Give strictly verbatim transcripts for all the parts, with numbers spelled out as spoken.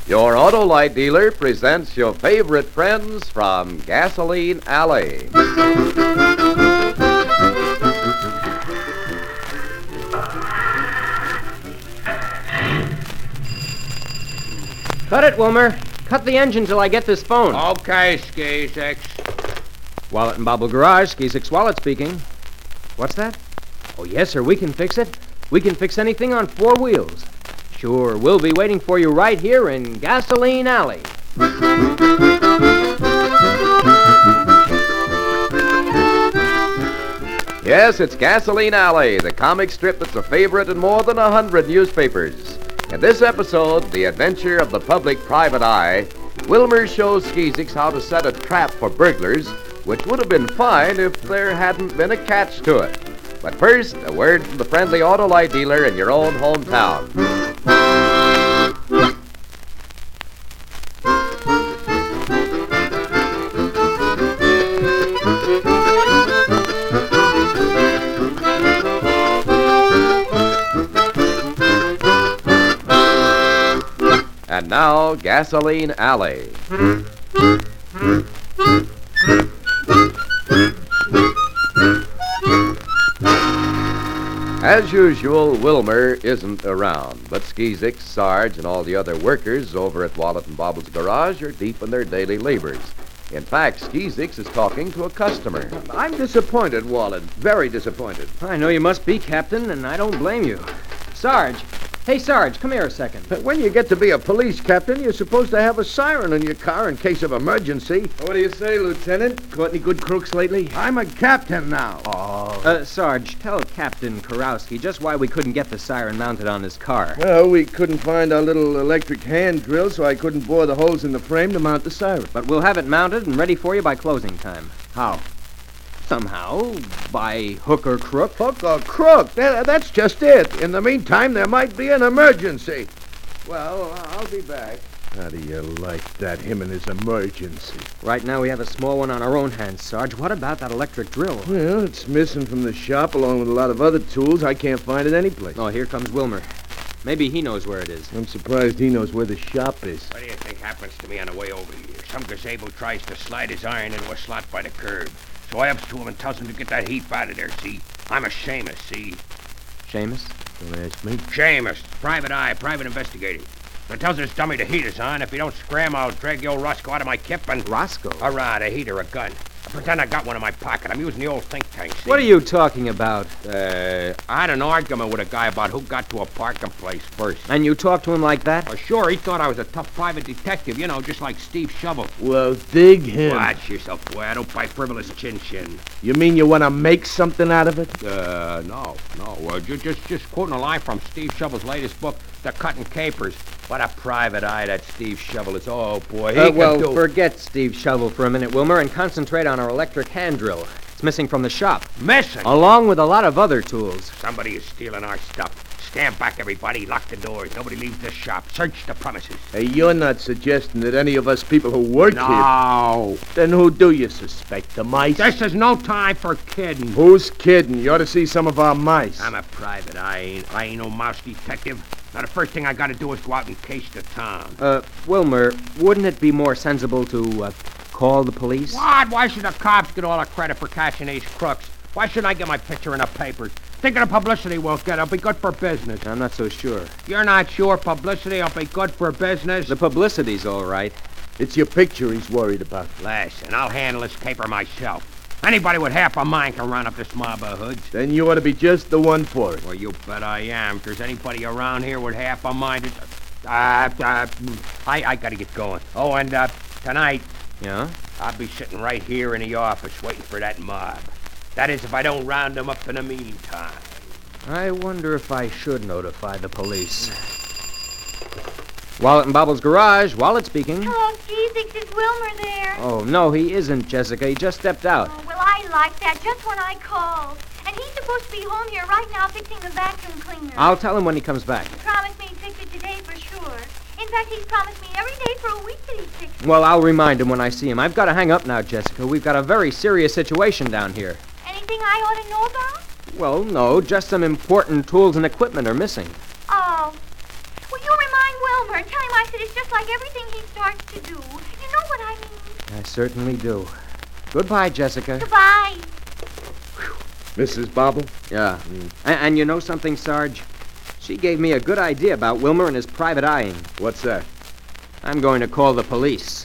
Your Autolite dealer presents your favorite friends from Gasoline Alley. Cut it, Wilmer. Cut the engine till I get this phone. Okay, Skizix. Wallet and Bobble Garage, Skizix Wallet speaking. What's that? Oh, yes, sir, we can fix it. We can fix anything on four wheels. Sure, we'll be waiting for you right here in Gasoline Alley. Yes, it's Gasoline Alley, the comic strip that's a favorite in more than a hundred newspapers. In this episode, The Adventure of the Public-Private Eye, Wilmer shows Skizix how to set a trap for burglars, which would have been fine if there hadn't been a catch to it. But first, a word from the friendly Autolite dealer in your own hometown. And now, Gasoline Alley. As usual, Wilmer isn't around, but Skizix, Sarge, and all the other workers over at Wallet and Bobble's garage are deep in their daily labors. In fact, Skizix is talking to a customer. I'm disappointed, Wallet. Very disappointed. I know you must be, Captain, and I don't blame you. Sarge. Hey, Sarge, come here a second. When you get to be a police captain, you're supposed to have a siren in your car in case of emergency. What do you say, Lieutenant? Caught any good crooks lately? I'm a captain now. Oh. Uh, Sarge, tell Captain Karowski just why we couldn't get the siren mounted on his car. Well, we couldn't find our little electric hand drill, so I couldn't bore the holes in the frame to mount the siren. But we'll have it mounted and ready for you by closing time. How? Somehow, by hook or crook. Hook or crook? That, that's just it. In the meantime, there might be an emergency. Well, I'll be back. How do you like that, him and his emergency? Right now we have a small one on our own hands, Sarge. What about that electric drill? Well, it's missing from the shop along with a lot of other tools. I can't find it anyplace. Oh, here comes Wilmer. Maybe he knows where it is. I'm surprised he knows where the shop is. What do you think happens to me on the way over here? Some gazebo tries to slide his iron into a slot by the curb. So I ups to him and tells him to get that heap out of there, see? I'm a Seamus, see? Seamus? Don't ask me. Seamus, private eye, private investigator. So tells this dummy the heat is on. If he don't scram, I'll drag the old Roscoe out of my kip and... Roscoe? A rod, a heater, a gun. I pretend I got one in my pocket. I'm using the old think tank, see? What are you talking about? Uh, I had an argument with a guy about who got to a parking place first. And you talked to him like that? Oh, sure, he thought I was a tough private detective, you know, just like Steve Shovel. Well, dig him. Watch yourself, boy. I don't buy frivolous chin-chin. You mean you want to make something out of it? Uh, no, no. Uh, just, just, just quoting a line from Steve Shovel's latest book, The Cutting Capers. What a private eye that Steve Shovel is. Oh, boy. He uh, can well, do... forget Steve Shovel for a minute, Wilmer, and concentrate on our electric hand drill. It's missing from the shop. Missing? Along with a lot of other tools. Somebody is stealing our stuff. Stand back, everybody. Lock the doors. Nobody leaves this shop. Search the premises. Hey, you're not suggesting that any of us people who work here... No. Then who do you suspect? The mice? This is no time for kidding. Who's kidding? You ought to see some of our mice. I'm a private. I ain't, I ain't no mouse detective. Now, the first thing I gotta do is go out and case the town. Uh, Wilmer, wouldn't it be more sensible to, uh, call the police? What? Why should the cops get all the credit for catching these crooks? Why shouldn't I get my picture in the papers? Thinking the publicity we'll get, it'll be good for business. I'm not so sure. You're not sure publicity will be good for business? The publicity's all right. It's your picture he's worried about. Listen, I'll handle this caper myself. Anybody with half a mind can run up this mob of hoods. Then you ought to be just the one for it. Well, you bet I am. If there's anybody around here with half a mind... It's, uh, uh, I, I gotta get going. Oh, and uh, tonight... Yeah? I'll be sitting right here in the office waiting for that mob. That is, if I don't round them up in the meantime. I wonder if I should notify the police. Wallet and Bobble's garage. Wallet speaking. Hello, Skizix. Is Wilmer there? Oh, no, he isn't, Jessica. He just stepped out. Oh, well, I like that just when I called. And he's supposed to be home here right now fixing the vacuum cleaner. I'll tell him when he comes back. He promised me he'd fix it today for sure. In fact, he's promised me every day for a week that he'd fix it. Well, I'll remind him when I see him. I've got to hang up now, Jessica. We've got a very serious situation down here. Anything I ought to know about? Well, no, just some important tools and equipment are missing. Oh. Will you remind Wilmer and tell him I it is just like everything he starts to do. You know what I mean? I certainly do. Goodbye, Jessica. Goodbye. Missus Bobble? Yeah. And, and you know something, Sarge? She gave me a good idea about Wilmer and his private eyeing. What's that? I'm going to call the police.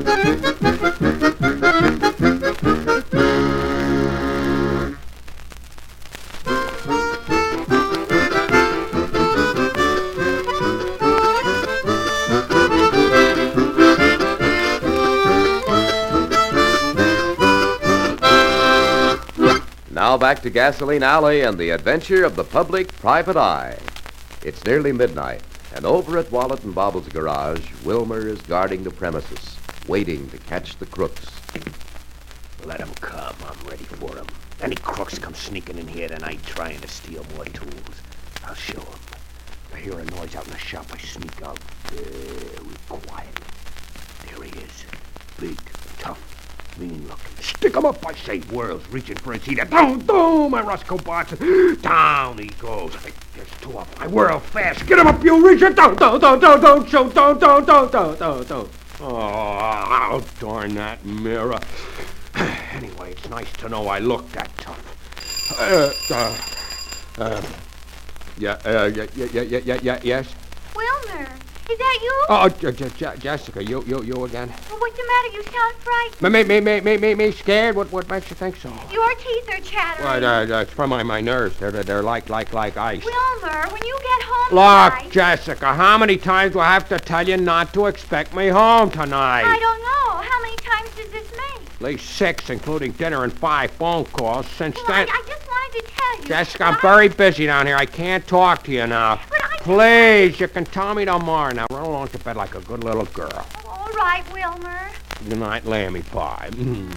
Now back to Gasoline Alley and the adventure of the public-private eye. It's nearly midnight, and over at Wallet and Bobble's garage, Wilmer is guarding the premises, waiting to catch the crooks. Let 'em come. I'm ready for 'em. Any crooks come sneaking in here tonight trying to steal more tools, I'll show 'em. If I hear a noise out in the shop, I sneak out very quiet. There he is. Big, tough, mean looking. Stick 'em up, I say. Whirls, reaching for his heater. Down, down, my Roscoe Barton. Down he goes. I, there's two of them. I whirl fast. Get him up, you reacher. Down, down, down, down, down, show, down, down, down, down, down, down. Oh, darn that mirror. Anyway, it's nice to know I look that tough. Uh, uh, uh, yeah, uh, yeah, yeah, yeah, yeah, yeah, yes? Wilmer, is that you? Oh, J- J- J- Jessica, you, you, you again? Well, what's the matter? You sound frightened. Me, me, me, me, me, me scared? What, what makes you think so? Your teeth are chattering. Well, uh, it's from my, my nerves. They're, they're like, like, like ice. Wilmer, when you get home Look, tonight... Jessica, how many times do I have to tell you not to expect me home tonight? I don't know. How many times does this make? At least six, including dinner and five phone calls since Well, I, then. I just wanted to tell you... Jessica, I'm I- very busy down here. I can't talk to you now. But I... Please, you can tell me tomorrow. Now, run along to bed like a good little girl. All right, Wilmer. Good night, lammy pie. Mm.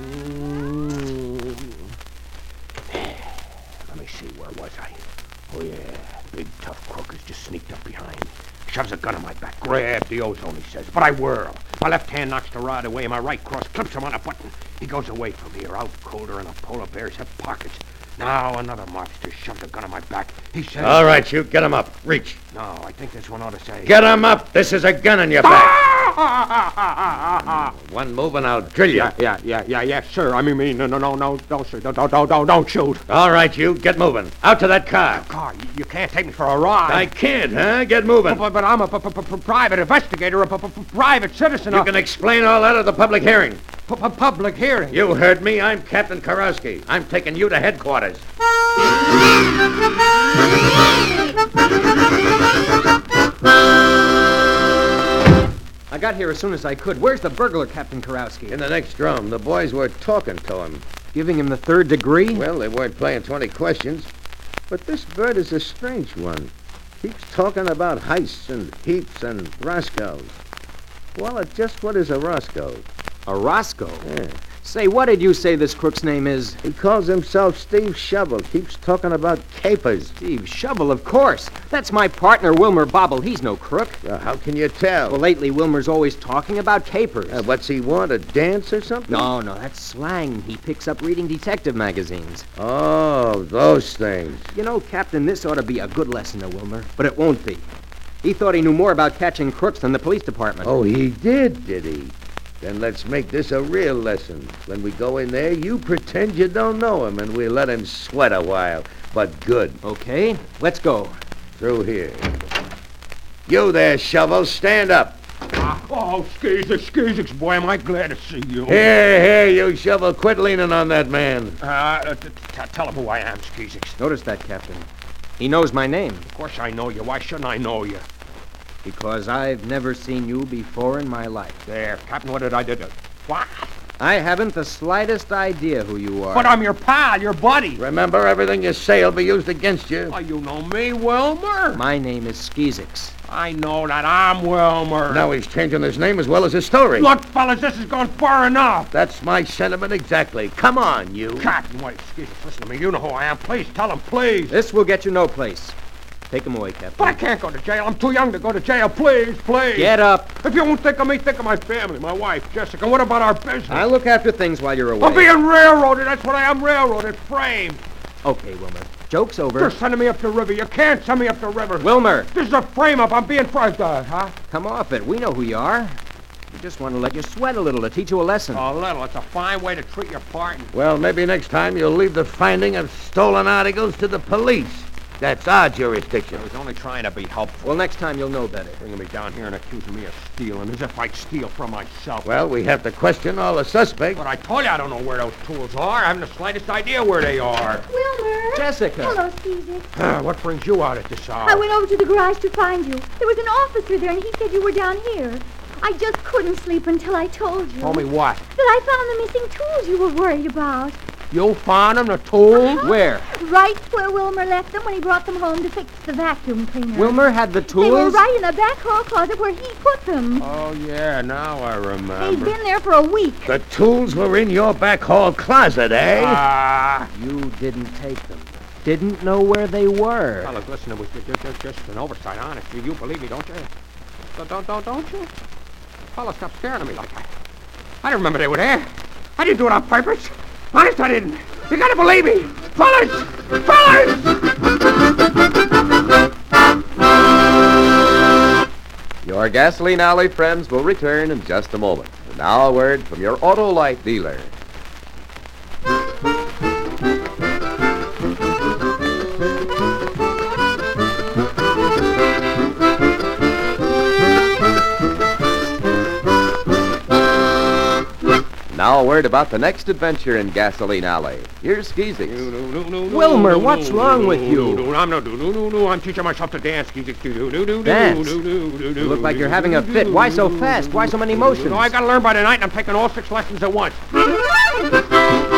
Let me see, where was I? Oh, yeah, big tough crook has just sneaked up behind me. Shoves a gun in my back. Grab the ozone, he says. But I whirl. My left hand knocks the rod away, and my right cross clips him on a button. He goes away from here, out colder than a polar bear's have pockets. Now another mobster shoves a gun in my back. He says... All right, you get him up. Reach. No, I think this one ought to say... Get him up. This is a gun in your back. One move and I'll drill you. Yeah, yeah, yeah, yeah, yes, sir. I mean, mean, no, no, no, no, no, sir. Don't, don't, don't, don't, don't shoot. All right, you get moving. Out to that car. Car, you, you can't take me for a ride. I can't, huh? Get moving. But, but I'm a p- p- p- private investigator, a p- p- private citizen. You a can explain all that at the public hearing. p- p- public hearing. You heard me. I'm Captain Karowski. I'm taking you to headquarters. I got here as soon as I could. Where's the burglar, Captain Karowski? In the next room, the boys were talking to him. Giving him the third degree? Well, they weren't playing twenty questions. But this bird is a strange one. Keeps talking about heists and heaps and Roscoes. Well, it's just what is a Roscoe? A Roscoe? Yeah. Say, what did you say this crook's name is? He calls himself Steve Shovel. Keeps talking about capers. Steve Shovel, of course. That's my partner, Wilmer Bobble. He's no crook. Uh, how can you tell? Well, lately, Wilmer's always talking about capers. Uh, what's he want, a dance or something? No, no, that's slang. He picks up reading detective magazines. Oh, those things. You know, Captain, this ought to be a good lesson to Wilmer, but it won't be. He thought he knew more about catching crooks than the police department. Oh, he did, did he? Then let's make this a real lesson. When we go in there, you pretend you don't know him, and we let him sweat a while. But good. Okay, let's go. Through here. You there, Shovel, stand up. Ah, oh, Skeezix, Skeezix, boy, am I glad to see you. Here, here, you Shovel, quit leaning on that man. Uh, t- t- tell him who I am, Skeezix. Notice that, Captain. He knows my name. Of course I know you. Why shouldn't I know you? Because I've never seen you before in my life. There, Captain, what did I do? What? I haven't the slightest idea who you are. But I'm your pal, your buddy. Remember, everything you say will be used against you. Oh, you know me, Wilmer. My name is Skeezix. I know that I'm Wilmer. Now he's changing his name as well as his story. Look, fellas, this has gone far enough. That's my sentiment exactly. Come on, you. Captain, wait, Skeezix, listen to me. You know who I am. Please tell him, please. This will get you no place. Take him away, Captain. But I can't go to jail. I'm too young to go to jail. Please, please. Get up. If you won't think of me, think of my family, my wife, Jessica. What about our business? I'll look after things while you're away. I'm being railroaded. That's what I am, railroaded, framed. Okay, Wilmer. Joke's over. You're sending me up the river. You can't send me up the river. Wilmer, This is a frame-up. I'm being fried, uh, huh? come off it. We know who you are. We just want to let you sweat a little to teach you a lesson. A little. It's a fine way to treat your partner. Well, maybe next time you'll leave the finding of stolen articles to the police. That's our jurisdiction. I was only trying to be helpful. Well, next time you'll know better. Bringing me down here and accusing me of stealing as if I'd steal from myself. Well, we have to question all the suspects. But I told you I don't know where those tools are. I haven't the slightest idea where they are. Wilmer. Jessica. Hello, Caesar. Ah, what brings you out at this hour? I went over to the garage to find you. There was an officer there, and he said you were down here. I just couldn't sleep until I told you. Told me what? That I found the missing tools you were worried about. You found them, the tools? Where? Right where Wilmer left them when he brought them home to fix the vacuum cleaner. Wilmer had the tools? They were right in the back hall closet where he put them. Oh, yeah, now I remember. They'd been there for a week. The tools were in your back hall closet, eh? Ah. You didn't take them. Didn't know where they were. Well, look, listen, it was just, just, just an oversight, honest. You, you believe me, don't you? Don't, don't, don't, don't you? Fellas, stop staring at me like that. I didn't remember they were there. I didn't do it on purpose. Honest, I didn't. You gotta believe me. Fellas! Fellas! Your Gasoline Alley friends will return in just a moment. And now a word from your Autolite dealer. Now a word about the next adventure in Gasoline Alley. Here's Skeezix. Wilmer, what's wrong with you? I'm no do no no no. I'm teaching myself to dance. Dance? You look like you're having a fit. Why so fast? Why so many motions? No, I gotta learn by tonight, and I'm taking all six lessons at once.